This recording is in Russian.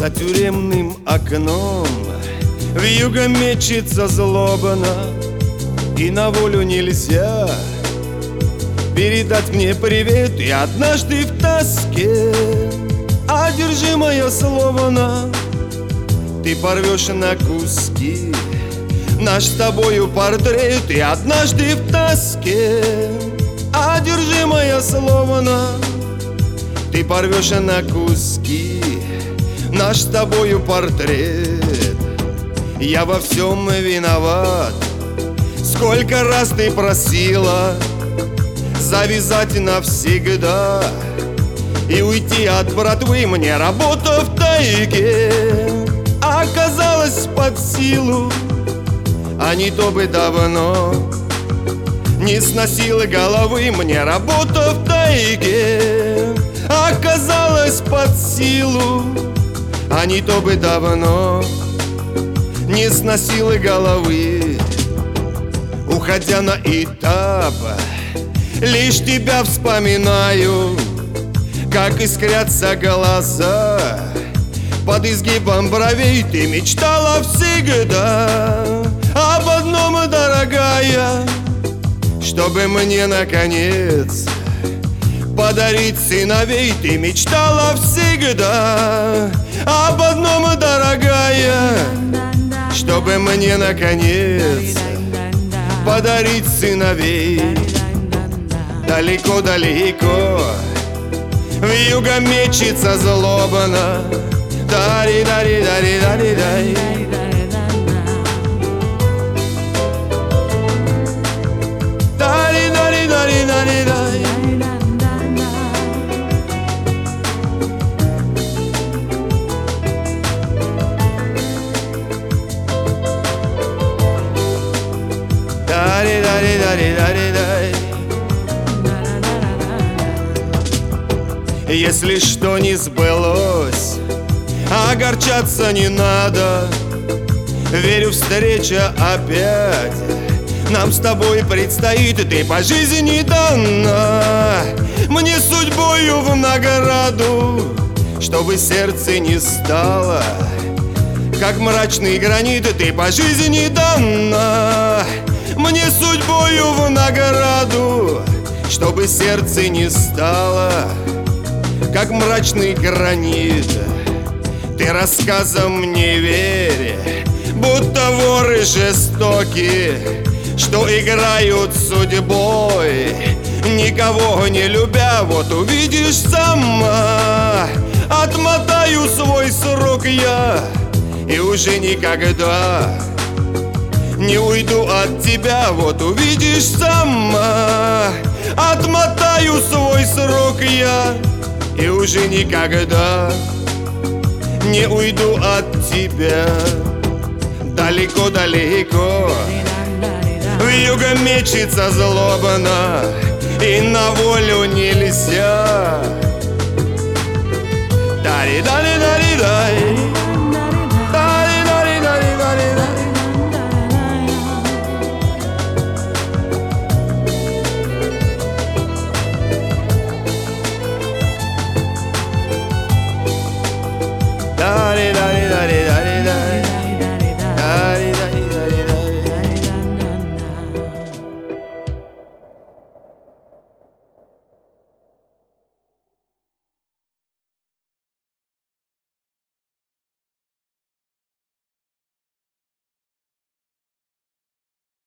За тюремным окном вьюга мечется злобно, и на волю нельзя передать мне привет. И однажды в тоске, одержимая словно, ты порвешь на куски наш с тобою портрет. И однажды в тоске, одержимая словно, ты порвешь на куски наш с тобою портрет. Я во всем виноват. Сколько раз ты просила завязать навсегда и уйти от братвы. Мне работа в тайге оказалась под силу, а не то бы давно не сносила головы. Мне работа в тайге оказалась под силу, а не то бы давно не сносила головы. Уходя на этап, лишь тебя вспоминаю, как искрятся глаза под изгибом бровей. Ты мечтала всегда об одном, дорогая, чтобы мне наконец подарить сыновей. Ты мечтала всегда об одном, дорогая, чтобы мне наконец подарить сыновей. Далеко-далеко вьюга мечется злобно. Дари-дари-дари-дари-дай. Дари-дари-дари-дари-дай. Дари-дари-дари-дари-дай. Если что не сбылось, огорчаться не надо. Верю, встреча опять нам с тобой предстоит. Ты по жизни дана мне судьбою в награду, чтобы сердце не стало как мрачный гранит. Ты по жизни дана мне судьбою в награду, чтобы сердце не стало как мрачный гранит. Ты рассказам не верь, будто воры жестокие, что играют судьбой, никого не любя. Вот увидишь сама, отмотаю свой срок я, и уже никогда не уйду от тебя. Вот увидишь сама, отмотаю свой срок я, и уже никогда не уйду от тебя. Далеко-далеко вьюга мечется злобно, и на волю нельзя. Дари-дари-дари.